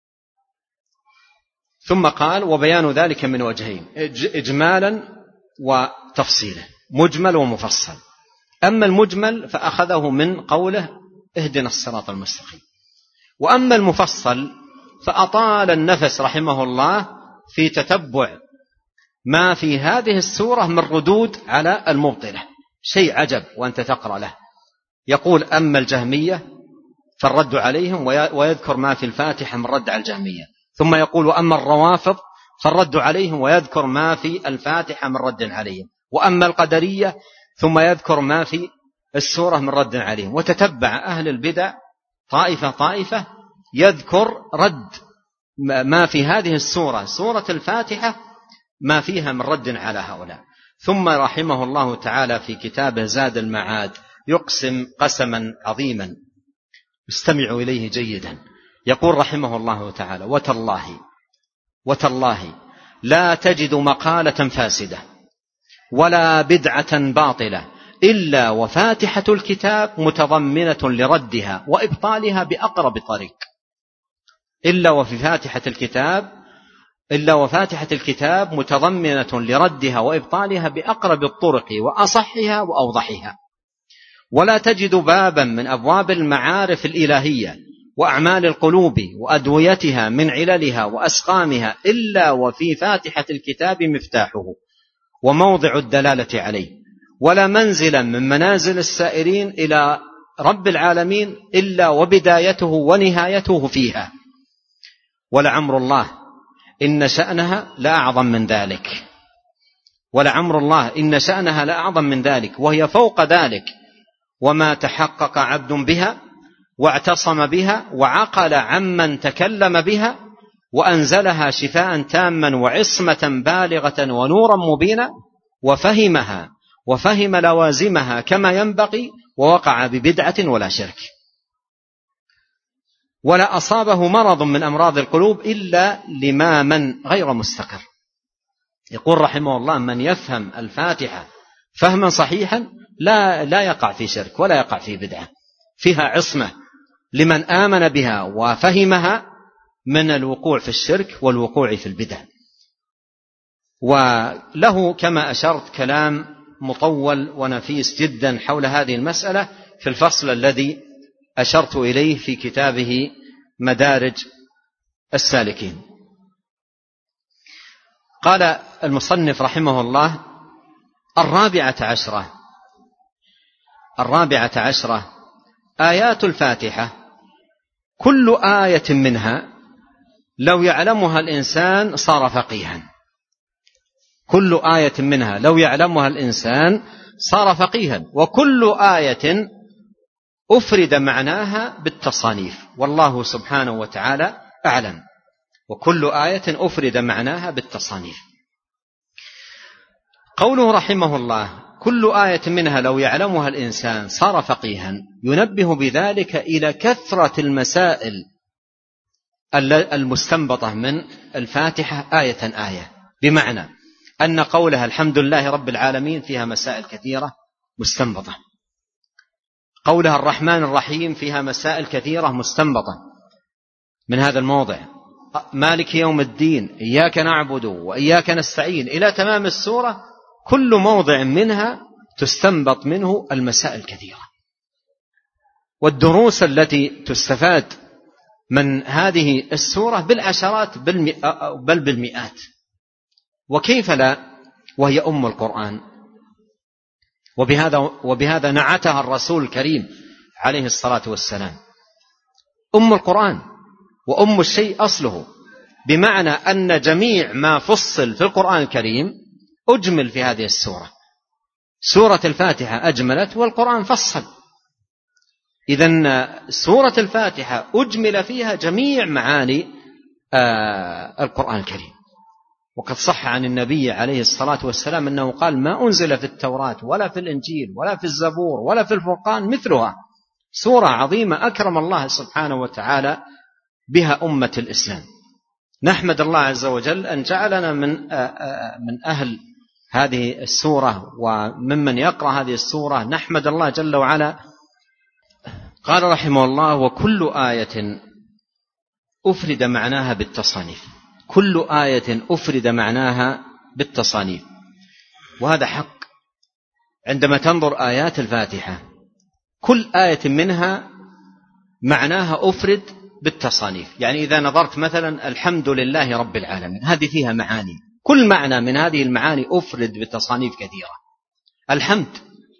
ثم قال وبيان ذلك من وجهين، إجمالا وتفصيلا، مجمل ومفصل. أما المجمل فأخذه من قوله اهدنا الصراط المستقيم، وأما المفصل فأطال النفس رحمه الله في تتبع ما في هذه السورة من ردود على المبطلة. شيء عجب وأنت تقرأ له، يقول أما الجهمية فالرد عليهم، ويذكر ما في الفاتحة من رد على الجهمية، ثم يقول وأما الروافض فالرد عليهم ويذكر ما في الفاتحة من رد عليهم، وأما القدرية ثم يذكر ما في السورة من رد عليهم. وتتبع أهل البدع طائفة طائفة يذكر رد ما في هذه السورة سورة الفاتحة ما فيها من رد على هؤلاء. ثم رحمه الله تعالى في كتابه زاد المعاد يقسم قسما عظيما، استمعوا إليه جيدا، يقول رحمه الله تعالى: وتالله وتالله لا تجد مقالة فاسدة ولا بدعة باطلة إلا وفاتحة الكتاب متضمنة لردها وإبطالها بأقرب طريق. إلا وفي فاتحة الكتاب إلا وفاتحة الكتاب متضمنة لردها وإبطالها بأقرب الطرق وأصحها وأوضحها. ولا تجد بابا من أبواب المعارف الإلهية وأعمال القلوب وأدويتها من عللها وأسقامها إلا وفي فاتحة الكتاب مفتاحه وموضع الدلالة عليه، ولا منزلا من منازل السائرين إلى رب العالمين إلا وبدايته ونهايته فيها. ولعمر الله إن شأنها لأعظم من ذلك ولعمر الله إن شأنها لأعظم من ذلك وهي فوق ذلك. وما تحقق عبد بها واعتصم بها وعقل عمن تكلم بها وأنزلها شفاء تاما وعصمة بالغة ونورا مبينا وفهمها وفهم لوازمها كما ينبغي ووقع ببدعة ولا شرك، ولا أصابه مرض من أمراض القلوب إلا لماما غير مستقر. يقول رحمه الله: من يفهم الفاتحة فهما صحيحا لا, لا يقع في شرك ولا يقع في بدعة، فيها عصمة لمن آمن بها وفهمها من الوقوع في الشرك والوقوع في البدع. وله كما أشرت كلام مطول ونفيس جدا حول هذه المسألة في الفصل الذي أشرت إليه في كتابه مدارج السالكين. قال المصنف رحمه الله: الرابعة عشرة الرابعة عشرة آيات الفاتحة كل آية منها لو يعلمها الإنسان صار فقيها. كل آية منها لو يعلمها الإنسان صار فقيها، وكل آية أفرد معناها بالتصانيف، والله سبحانه وتعالى أعلم. وكل آية أفرد معناها بالتصانيف. قوله رحمه الله: كل آية منها لو يعلمها الإنسان صار فقيها، ينبه بذلك إلى كثرة المسائل المستنبطة من الفاتحة آية آية، بمعنى أن قولها الحمد لله رب العالمين فيها مسائل كثيرة مستنبطة، قولها الرحمن الرحيم فيها مسائل كثيرة مستنبطة من هذا الموضع، مالك يوم الدين إياك نعبد وإياك نستعين إلى تمام السورة، كل موضع منها تستنبط منه المسائل الكثيرة. والدروس التي تستفاد من هذه السورة بالعشرات بل بالمئات، وكيف لا وهي أم القرآن. وبهذا, وبهذا نعتها الرسول الكريم عليه الصلاة والسلام، أم القرآن وأم الشيء أصله، بمعنى أن جميع ما فصل في القرآن الكريم أجمل في هذه السورة. سورة الفاتحة أجملت والقرآن فصل، إذن سورة الفاتحة أجمل فيها جميع معاني آه القرآن الكريم. وقد صح عن النبي عليه الصلاة والسلام أنه قال: ما أنزل في التوراة ولا في الإنجيل ولا في الزبور ولا في الفرقان مثلها. سورة عظيمة أكرم الله سبحانه وتعالى بها أمة الإسلام. نحمد الله عز وجل أن جعلنا من من أهل هذه السورة وممن يقرأ هذه السورة، نحمد الله جل وعلا. قال رحمه الله: وكل آية أفرد معناها بالتصانيف. كل آية أفرد معناها بالتصانيف، وهذا حق. عندما تنظر آيات الفاتحة كل آية منها معناها أفرد بالتصانيف. يعني إذا نظرت مثلا الحمد لله رب العالمين، هذه فيها معاني، كل معنى من هذه المعاني أفرد بالتصانيف كثيرة. الحمد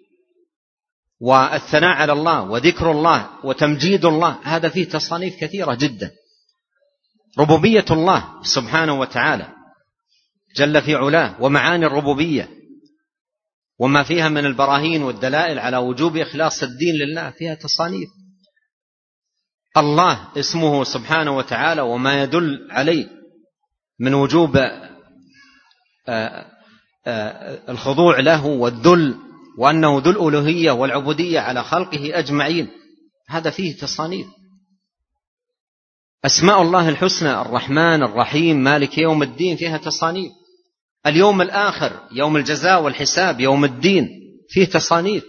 والثناء على الله وذكر الله وتمجيد الله، هذا فيه تصانيف كثيرة جدا. ربوبية الله سبحانه وتعالى جل في علاه ومعاني الربوبية وما فيها من البراهين والدلائل على وجوب إخلاص الدين لله فيها تصانيف. الله اسمه سبحانه وتعالى وما يدل عليه من وجوب الخضوع له والذل، وأنه ذو الألوهية والعبودية على خلقه أجمعين، هذا فيه تصانيف. أسماء الله الحسنى الرحمن الرحيم مالك يوم الدين فيها تصانيف. اليوم الآخر يوم الجزاء والحساب يوم الدين فيه تصانيف.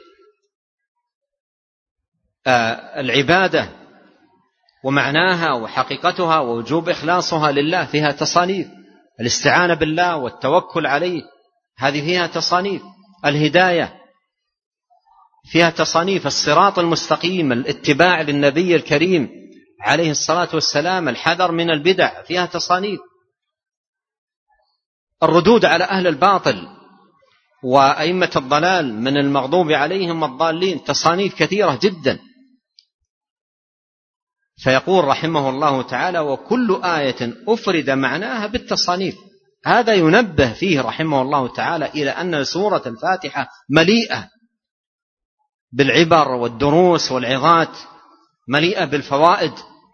آه العبادة ومعناها وحقيقتها ووجوب إخلاصها لله فيها تصانيف. الاستعانة بالله والتوكل عليه هذه فيها تصانيف. الهداية فيها تصانيف. الصراط المستقيم، الاتباع للنبي الكريم عليه الصلاة والسلام، الحذر من البدع فيها تصانيف. الردود على أهل الباطل وأئمة الضلال من المغضوب عليهم الضالين تصانيف كثيرة جدا. فيقول رحمه الله تعالى: وكل آية أفرد معناها بالتصانيف. هذا ينبه فيه رحمه الله تعالى إلى أن سورة الفاتحة مليئة بالعبر والدروس والعظات، مليئة بالفوائد.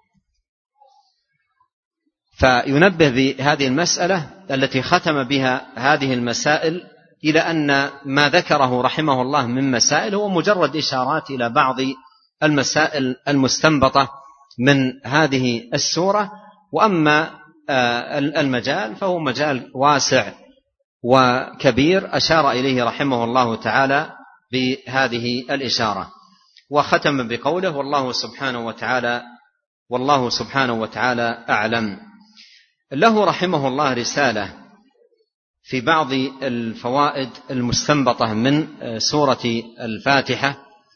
فينبه بهذه المسألة التي ختم بها هذه المسائل إلى أن ما ذكره رحمه الله من مسائل هو مجرد إشارات إلى بعض المسائل المستنبطة من هذه السورة. وأما المجال فهو مجال واسع وكبير أشار إليه رحمه الله تعالى بهذه الإشارة. وختم بقوله: والله سبحانه وتعالى والله سبحانه وتعالى أعلم. له رحمه الله رسالة في بعض الفوائد المستنبطة من سورة الفاتحة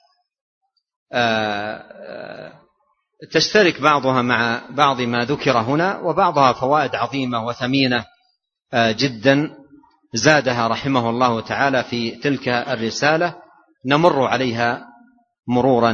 تشترك بعضها مع بعض ما ذكر هنا، وبعضها فوائد عظيمة وثمينة جدا زادها رحمه الله تعالى في تلك الرسالة، نمر عليها مرورا.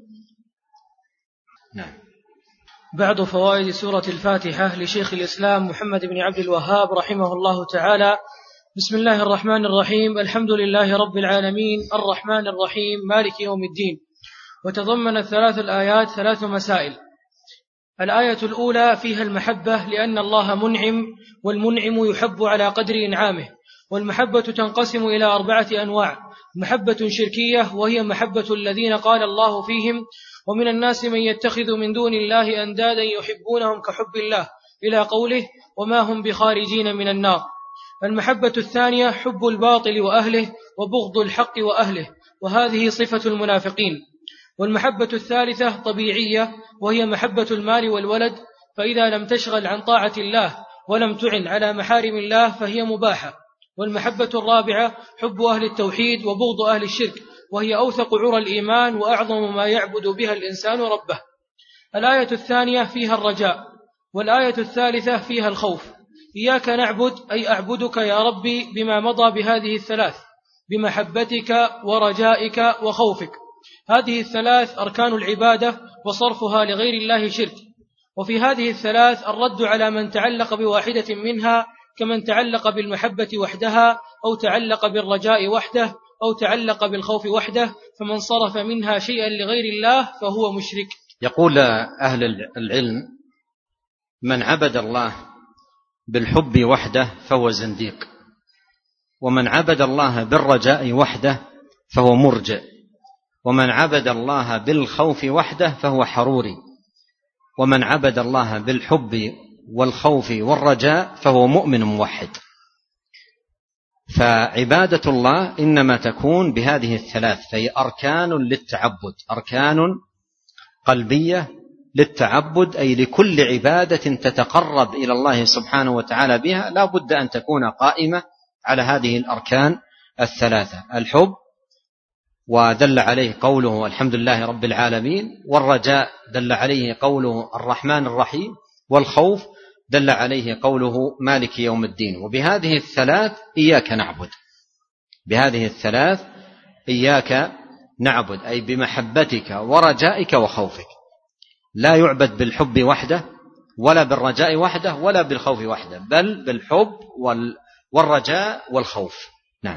نعم. بعض فوائد سورة الفاتحة لشيخ الإسلام محمد بن عبد الوهاب رحمه الله تعالى. بسم الله الرحمن الرحيم. الحمد لله رب العالمين الرحمن الرحيم مالك يوم الدين. وتضمنت ثلاث الآيات ثلاث مسائل. الآية الأولى فيها المحبة لأن الله منعم، والمنعم يحب على قدر إنعامه. والمحبة تنقسم إلى أربعة أنواع: محبة شركية وهي محبة الذين قال الله فيهم: ومن الناس من يتخذ من دون الله أندادا يحبونهم كحب الله، إلى قوله: وما هم بخارجين من النار. المحبة الثانية حب الباطل وأهله وبغض الحق وأهله، وهذه صفة المنافقين. والمحبة الثالثة طبيعية وهي محبة المال والولد، فإذا لم تشغل عن طاعة الله ولم تعن على محارم الله فهي مباحة. والمحبة الرابعة حب أهل التوحيد وبغض أهل الشرك، وهي أوثق عرى الإيمان وأعظم ما يعبد بها الإنسان ربه. الآية الثانية فيها الرجاء، والآية الثالثة فيها الخوف. إياك نعبد أي أعبدك يا ربي بما مضى بهذه الثلاث: بمحبتك ورجائك وخوفك. هذه الثلاث أركان العبادة وصرفها لغير الله شرك. وفي هذه الثلاث الرد على من تعلق بواحدة منها، كمن تعلق بالمحبة وحدها، أو تعلق بالرجاء وحده، أو تعلق بالخوف وحده، فمن صرف منها شيئا لغير الله فهو مشرك. يقول أهل العلم: من عبد الله بالحب وحده فهو زنديق، ومن عبد الله بالرجاء وحده فهو مرجئ، ومن عبد الله بالخوف وحده فهو حروري، ومن عبد الله بالحب والخوف والرجاء فهو مؤمن موحد. فعبادة الله إنما تكون بهذه الثلاث، فهي أركان للتعبد، أركان قلبية للتعبد، أي لكل عبادة تتقرب إلى الله سبحانه وتعالى بها لا بد أن تكون قائمة على هذه الأركان الثلاثة: الحب، ودل عليه قوله الحمد لله رب العالمين، والرجاء دل عليه قوله الرحمن الرحيم، والخوف دل عليه قوله مالك يوم الدين. وبهذه الثلاث إياك نعبد، بهذه الثلاث إياك نعبد، أي بمحبتك ورجائك وخوفك. لا يعبد بالحب وحده ولا بالرجاء وحده ولا بالخوف وحده، بل بالحب والرجاء والخوف. نعم.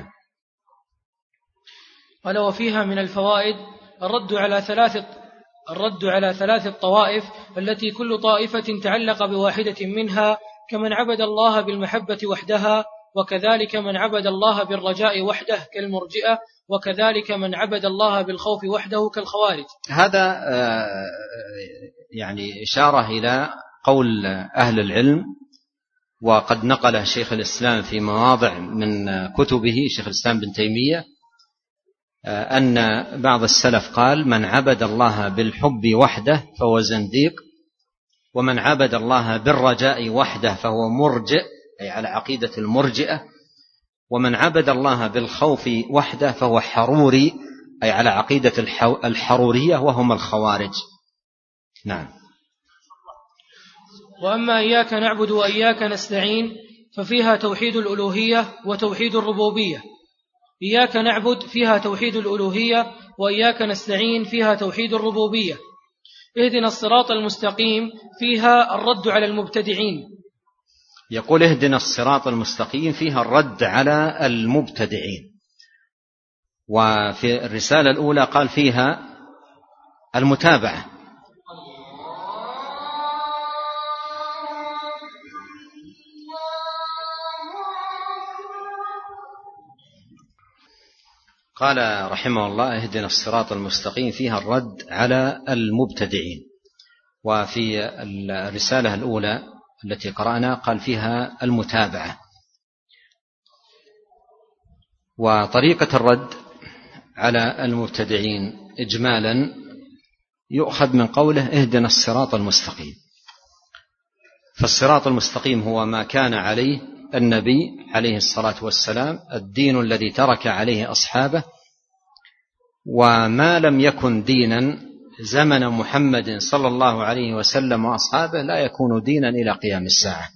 قال: وفيها من الفوائد الرد على ثلاث الرد على ثلاث الطوائف التي كل طائفة تعلق بواحدة منها، كمن عبد الله بالمحبة وحدها، وكذلك من عبد الله بالرجاء وحده كالمرجئة، وكذلك من عبد الله بالخوف وحده كالخوارج. هذا يعني إشارة إلى قول أهل العلم، وقد نقله شيخ الإسلام في مواضع من كتبه شيخ الإسلام بن تيمية، أن بعض السلف قال: من عبد الله بالحب وحده فهو زنديق، ومن عبد الله بالرجاء وحده فهو مرجئ، أي على عقيدة المرجئة، ومن عبد الله بالخوف وحده فهو حروري، أي على عقيدة الحرورية وهم الخوارج. نعم. وأما إياك نعبد وإياك نستعين ففيها توحيد الألوهية وتوحيد الربوبية. إياك نعبد فيها توحيد الألوهية، وإياك نستعين فيها توحيد الربوبية. اهدنا الصراط المستقيم فيها الرد على المبتدعين. يقول: اهدنا الصراط المستقيم فيها الرد على المبتدعين. وفي الرسالة الأولى قال فيها المتابعة. قال رحمه الله: اهدنا الصراط المستقيم فيها الرد على المبتدعين. وفي الرسالة الأولى التي قرأنا قال فيها المتابعة. وطريقة الرد على المبتدعين إجمالا يؤخذ من قوله: اهدنا الصراط المستقيم. فالصراط المستقيم هو ما كان عليه النبي عليه الصلاة والسلام، الدين الذي ترك عليه أصحابه، وما لم يكن دينا زمن محمد صلى الله عليه وسلم وأصحابه لا يكون دينا إلى قيام الساعة.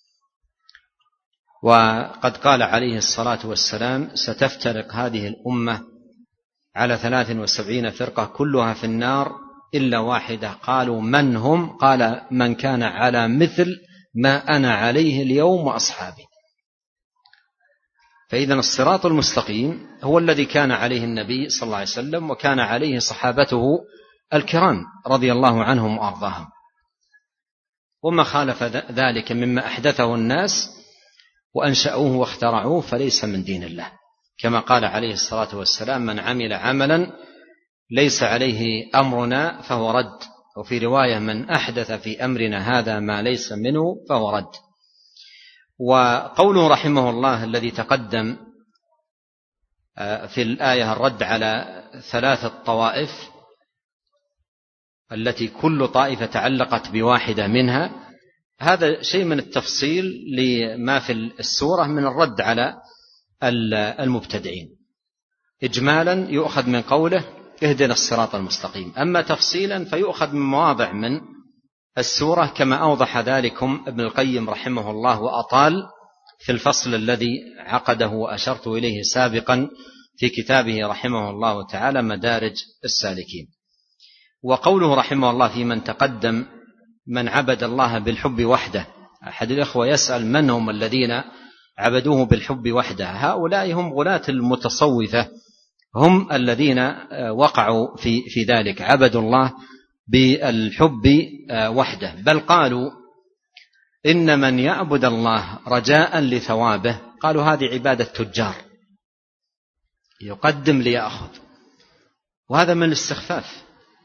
وقد قال عليه الصلاة والسلام: ستفترق هذه الأمة على ثلاث وسبعين فرقة كلها في النار إلا واحدة. قالوا: من هم؟ قال: من كان على مثل ما أنا عليه اليوم وأصحابي. فإذا الصراط المستقيم هو الذي كان عليه النبي صلى الله عليه وسلم وكان عليه صحابته الكرام رضي الله عنهم وأرضاهم. وما خالف ذلك مما أحدثه الناس وأنشأوه واخترعوه فليس من دين الله، كما قال عليه الصلاة والسلام: من عمل عملا ليس عليه أمرنا فهو رد. وفي رواية: من أحدث في أمرنا هذا ما ليس منه فهو رد. وقوله رحمه الله الذي تقدم في الآية الرد على ثلاثة طوائف التي كل طائفة تعلقت بواحدة منها، هذا شيء من التفصيل لما في السورة من الرد على المبتدعين. إجمالا يؤخذ من قوله: اهدنا الصراط المستقيم. أما تفصيلا فيؤخذ من مواضع من السورة، كما أوضح ذلكم ابن القيم رحمه الله وأطال في الفصل الذي عقده وأشرت إليه سابقا في كتابه رحمه الله تعالى مدارج السالكين. وقوله رحمه الله في من تقدم: من عبد الله بالحب وحده. أحد الأخوة يسأل: من هم الذين عبدوه بالحب وحده؟ هؤلاء هم غلاة المتصوفة، هم الذين وقعوا في في ذلك، عبدوا الله بالحب وحده. بل قالوا: إن من يعبد الله رجاء لثوابه، قالوا هذه عبادة تجار، يقدم ليأخذ، وهذا من الاستخفاف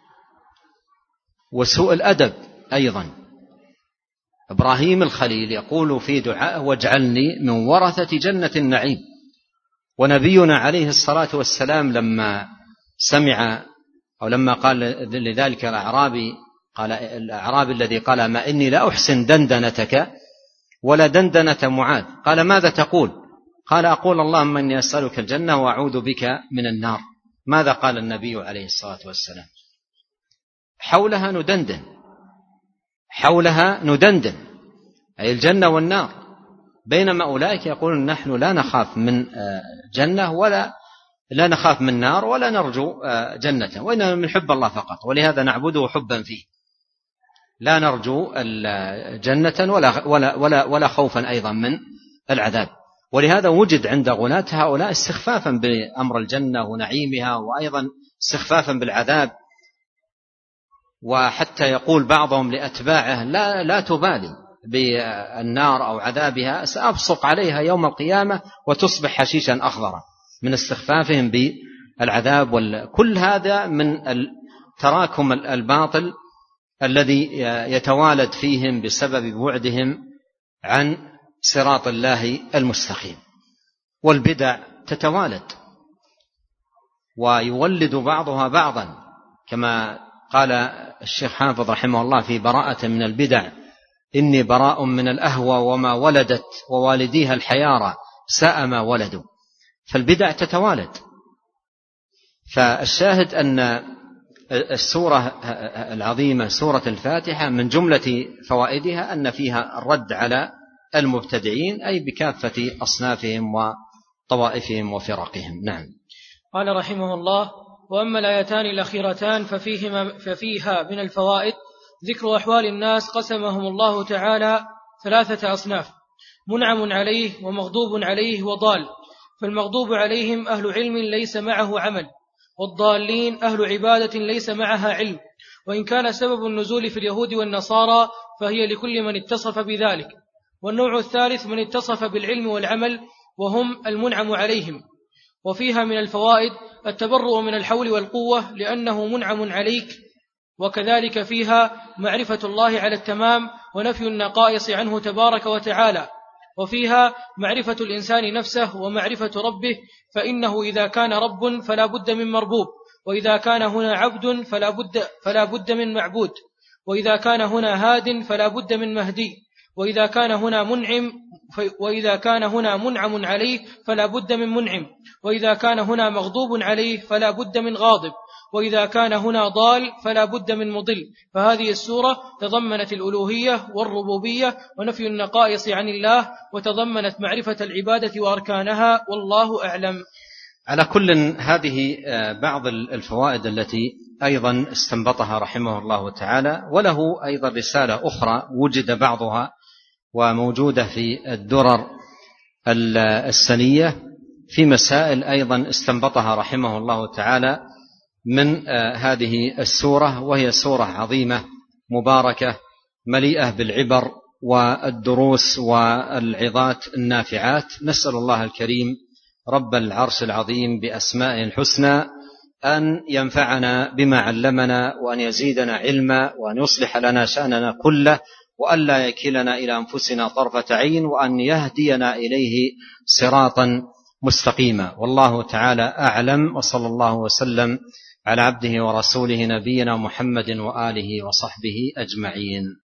وسوء الأدب أيضا. إبراهيم الخليل يقول في دعاء: واجعلني من ورثة جنة النعيم. ونبينا عليه الصلاة والسلام لما سمع أو لما قال لذلك الأعرابي، قال الأعرابي الذي قال: ما إني لا أحسن دندنتك ولا دندنة معاذ. قال: ماذا تقول؟ قال: أقول اللهم إني أسألك الجنة وأعوذ بك من النار. ماذا قال النبي عليه الصلاة والسلام؟ حولها ندندن، حولها ندندن، أي الجنة والنار. بينما أولئك يقولون: نحن لا نخاف من جنة ولا لا نخاف من نار ولا نرجو جنة، وإنما من حب الله فقط، ولهذا نعبده حبا فيه، لا نرجو الجنة ولا, ولا, ولا, ولا خوفا أيضا من العذاب. ولهذا وجد عند غلاة هؤلاء استخفافا بأمر الجنة ونعيمها، وأيضا استخفافا بالعذاب. وحتى يقول بعضهم لأتباعه: لا, لا تبالي بالنار أو عذابها، سأبصق عليها يوم القيامة وتصبح حشيشا أخضرا، من استخفافهم بالعذاب. وكل هذا من تراكم الباطل الذي يتوالد فيهم بسبب بعدهم عن صراط الله المستقيم. والبدع تتوالد ويولد بعضها بعضا، كما قال الشيخ حافظ رحمه الله في براءة من البدع: إني براء من الأهوى وما ولدت ووالديها الحيارى ساء ما ولدوا. فالبدع تتوالد. فالشاهد أن السورة العظيمة سورة الفاتحة من جملة فوائدها أن فيها الرد على المبتدعين، أي بكافة أصنافهم وطوائفهم وفرقهم. نعم. قال رحمه الله: وأما الآيتان الأخيرتان ففيهما ففيها من الفوائد ذكر أحوال الناس قسمهم الله تعالى ثلاثة أصناف: منعم عليه ومغضوب عليه وضال. فالمغضوب عليهم أهل علم ليس معه عمل، والضالين أهل عبادة ليس معها علم. وإن كان سبب النزول في اليهود والنصارى فهي لكل من اتصف بذلك. والنوع الثالث من اتصف بالعلم والعمل وهم المنعم عليهم. وفيها من الفوائد التبرؤ من الحول والقوة لأنه منعم عليك، وكذلك فيها معرفة الله على التمام ونفي النقائص عنه تبارك وتعالى. وفيها معرفة الإنسان نفسه ومعرفة ربه، فإنه إذا كان رب فلا بد من مربوب، وإذا كان هنا عبد فلا بد, فلا بد من معبود، وإذا كان هنا هاد فلا بد من مهدي، وإذا كان هنا منعم وإذا كان هنا منعم عليه فلا بد من منعم، وإذا كان هنا مغضوب عليه فلا بد من غاضب، وإذا كان هنا ضال فلا بد من مضل. فهذه السورة تضمنت الألوهية والربوبية ونفي النقائص عن الله، وتضمنت معرفة العبادة وأركانها، والله أعلم. على كل، هذه بعض الفوائد التي أيضا استنبطها رحمه الله تعالى، وله أيضا رسالة أخرى وجد بعضها وموجودة في الدرر السنية في مسائل أيضا استنبطها رحمه الله تعالى من هذه السورة، وهي سورة عظيمة مباركة مليئة بالعبر والدروس والعظات النافعات. نسأل الله الكريم رب العرش العظيم بأسمائه الحسنى أن ينفعنا بما علمنا، وأن يزيدنا علما، وأن يصلح لنا شأننا كله، وأن لا يكلنا إلى أنفسنا طرفة عين، وأن يهدينا إليه صراطا مستقيما. والله تعالى أعلم، وصلى الله وسلم على عبده ورسوله نبينا محمد وآله وصحبه أجمعين.